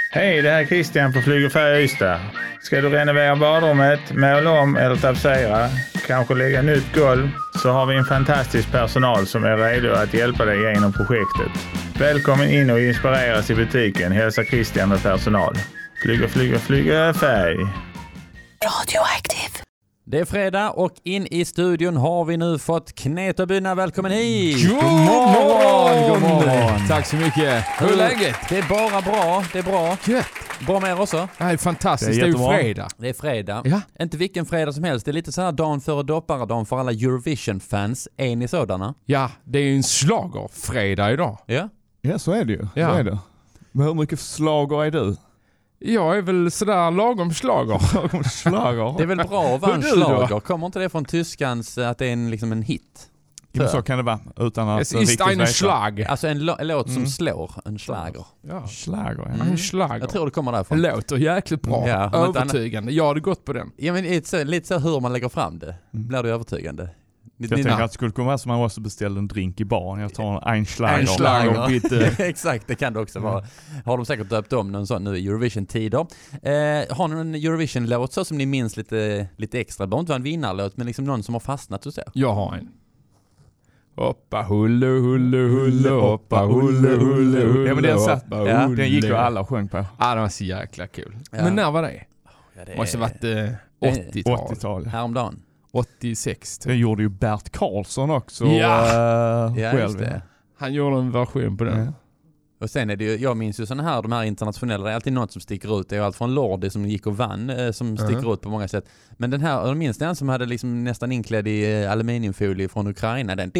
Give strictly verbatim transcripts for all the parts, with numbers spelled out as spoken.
Hej, det här är Christian på Flyg och Färg Ystad. Ska du renovera badrummet, måla om eller tapetsera, kanske lägga nytt golv, så har vi en fantastisk personal som är redo att hjälpa dig genom projektet. Välkommen in och inspireras i butiken. Hälsa Christian med personal. Flyg och flyg och flyg och färg. Radioaktiv. Det är fredag och in i studion har vi nu fått Knet och Byna. Välkommen hit! God morgon! God morgon! Tack så mycket. Hur är läget? Det är bara bra, det är bra. Gött. Bra med er också. Det är fantastiskt, Det är det är ju jättebra. fredag. Det är fredag. Ja. Inte vilken fredag som helst. Det är lite så här dagen före dopparedagen för alla Eurovision-fans. Är ni sådana? Ja, det är ju en slagerfredag idag. Ja. Ja, så är det ju. Ja. Så är det. Men hur mycket slager är du? Jag är väl sådär lagom slager. Lagom slager? Det är väl bra att vara en Hur är du då? slager. Kommer inte det från tyskans att det är en, liksom en hit? Ja, så kan det vara. Utan att Es ist eine Schlag. Alltså en, lo- en låt som Mm. slår. En schlager. Ja. Slager, ja. Mm. En schlager. Jag tror det kommer Det därifrån. låter jäkligt bra. Ja, om inte Övertygande. Jag hade gått på den. Ja, men lite så, lite så hur man lägger fram det. Blir det övertygande? Ni, Jag ni- tänker att det skulle kunna vara som man måste beställa en drink i baren. Jag tar en Einschlager. En schlager, bitte. Exakt, det kan det också vara. Har de säkert döpt om någon sån nu i Eurovision-tider. Eh, har ni en Eurovision-låt så som ni minns lite, lite extra? Det behöver inte vara en vinnarlåt, men liksom någon som har fastnat och så. Jag har en. Hoppa hulle hulle hulle hoppa hulle hulle hulle. Ja, men den satt- hoppa, ja, hulle. Den gick ju alla sjöng på. Ja, den var så jäkla kul. Ja. Men när var det? Ja, det Måste är varit eh, åttiotal. åttiotal. häromdagen. åttiosex. Den gjorde ju Bert Karlsson också. Ja. äh, Ja, själv. just det. Han gjorde en version på den. Ja. Och sen är det ju, jag minns ju såna här, de här internationella, det är alltid något som sticker ut. Det är ju allt från Lordi som gick och vann, eh, som sticker Mhm. ut på många sätt. Men den här, jag minns den som hade liksom nästan inklädd i eh, aluminiumfolie från Ukraina. Den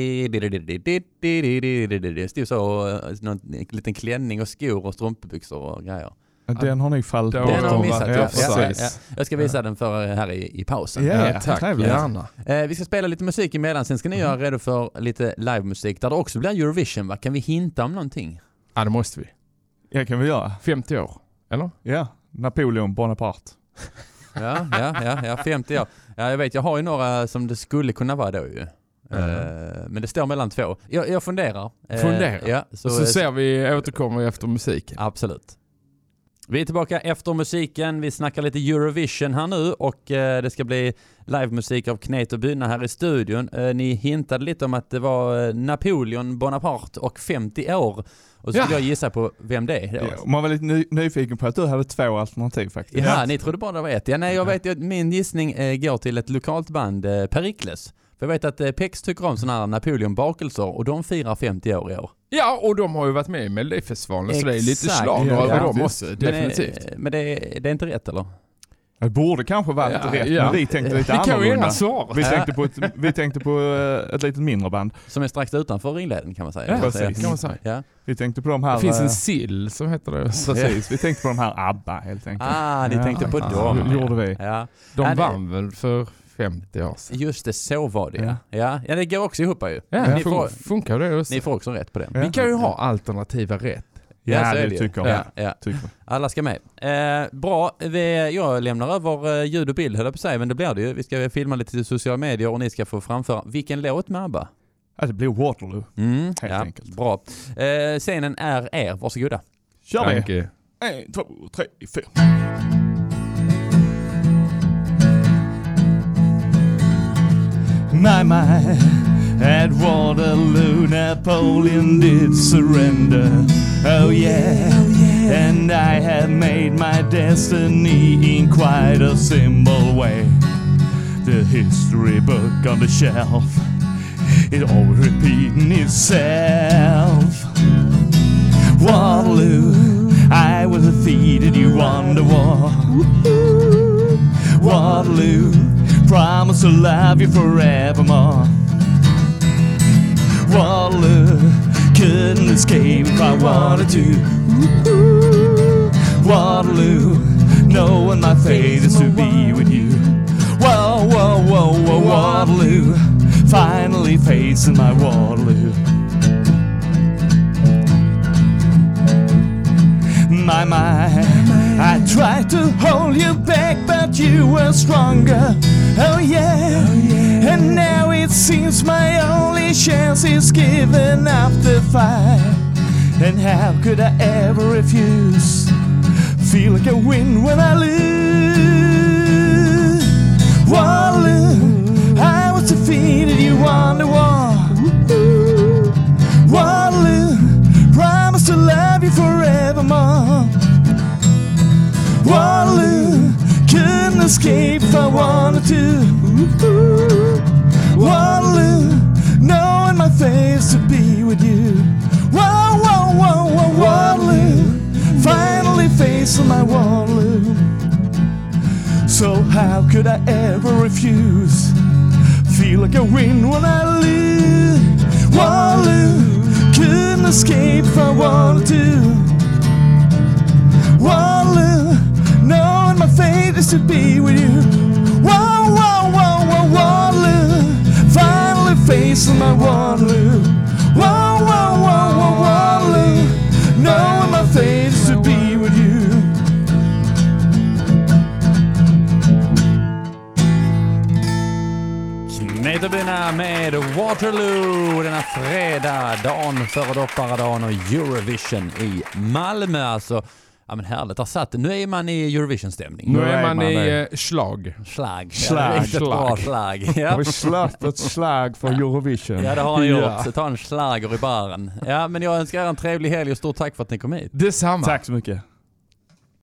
det stod så, eh, någon liten klänning och skor och strumpbyxor och grejer. Den har ni fallit Den bort. Den har Ja, missat. Ja, Ja, ja, precis. ja. Jag ska visa den för er här i, i pausen. Ja, Ja, ja, tack. trevligt. Gärna. Eh, vi ska spela lite musik emellan, sen ska ni göra redo för lite livemusik där det också blir Eurovision, va? Kan vi hinta om någonting? Ja, det måste vi. Ja, kan vi göra. femtio år, eller? Ja, Napoleon Bonaparte. Ja, ja, ja, ja, femtio år. Ja, jag vet, jag har ju några som det skulle kunna vara då ju. Mm. Eh, men det står mellan två. Jag, jag funderar. Eh, Funderar. Ja, så, Så, så ser vi, återkommer efter musiken. absolut. Vi är tillbaka efter musiken. Vi snackar lite Eurovision här nu och eh, det ska bli livemusik av Knet och Byna här i studion. Eh, ni hintade lite om att det var eh, Napoleon Bonaparte och femtio år. Och så skulle Ja. jag gissa på vem det är då. Ja, man var lite ny- nyfiken på att du hade två alternativ faktiskt. Jaha, ni trodde bara det var ett. Ja, nej, jag vet ju att min gissning eh, går till ett lokalt band, eh, Perikles. För jag vet att eh, Pex tycker om sådana här Napoleon-bakelser och de firar femtio år i år. Ja, och de har ju varit med i Melodifestivalen, så det är lite Exakt. slager Ja, över ja, dem visst. också, definitivt. Men, eh, men det, är- det är inte rätt, eller? Det borde kanske vara Ja, lite rätt, ja. men vi tänkte lite Vi kan ju annorlunda. gärna svara. Vi Ja. tänkte på ett, vi tänkte på eh, ett lite mindre band. Som är strax utanför ringleden kan man säga. Ja, Kan man precis. säga. kan man säga. Ja. Vi tänkte på de här... Det finns eh, en sill som heter det. Precis, vi tänkte på de här ABBA helt enkelt. Ah, ni Ja, tänkte på ah, dem. det gjorde vi. Ja. De Ja, det- vann väl för femtio år sedan. Just det, så var det. Ja. Ja. Ja, det går också ihop ju. Ja, ni, fun- får, funkar det också. ni får också rätt på det. Ja. Vi kan ju ha alternativa rätt. Ja, så är det ju. tycker jag. Ja, ja. Tycker jag. Alla ska med. Eh, bra, vi, jag lämnar över eh, ljud och bild, höll jag på att säga, men det blir det ju. Vi ska filma lite till sociala medier och ni ska få framföra vilken låt med ABBA. Ja, det blir Waterloo. Mm, Helt ja, enkelt. Bra. Eh, scenen är er, varsågoda. Kör vi! Danke. En, två, tre, fyra. My, my, at Waterloo Napoleon did surrender. Oh yeah, and I have made my destiny in quite a simple way. The history book on the shelf, it always repeating itself. Waterloo, I was defeated, you won the war. Waterloo, promise to love you forevermore. Waterloo, couldn't escape if I wanted to. Waterloo, knowing my fate is to be with you. Whoa, whoa, whoa, whoa, Waterloo, finally facing my Waterloo. My, my, I tried to hold you back, but you were stronger. Oh yeah, and now it seems my only chance is giving up the fight. And how could I ever refuse feel like I win when I lose. Waterloo, I was defeated, you won the war. Waterloo, promise to love you forevermore. Waterloo, couldn't escape if I wanted to. Waterloo, knowing my face to be with you. Whoa, whoa, whoa, whoa, Waterloo, finally facing my Waterloo. So how could I ever refuse? Feel like I win when I lose. Waterloo, couldn't escape if I wanted to. Waterloo, knowing my fate is to be with you. Whoa, whoa, whoa, whoa, Waterloo, finally facing my Waterloo. Whoa, whoa, whoa, whoa, Waterloo, knowing my fate is to be with you. Knetebyna med Waterloo denna fredag, dagen före dopparadagen och Eurovision i Malmö. Alltså, ja men härligt, har satt. Nu är man i Eurovision-stämning. Nu är man i uh, slag. Slag. Slag. Ja, riktigt bra slag. Ja. Har vi släppt ett slag för Eurovision? Ja, det har ni gjort. Ja. Så ta en slager i baren. Ja, men jag önskar er en trevlig helg och stort tack för att ni kom hit. Detsamma. Tack så mycket.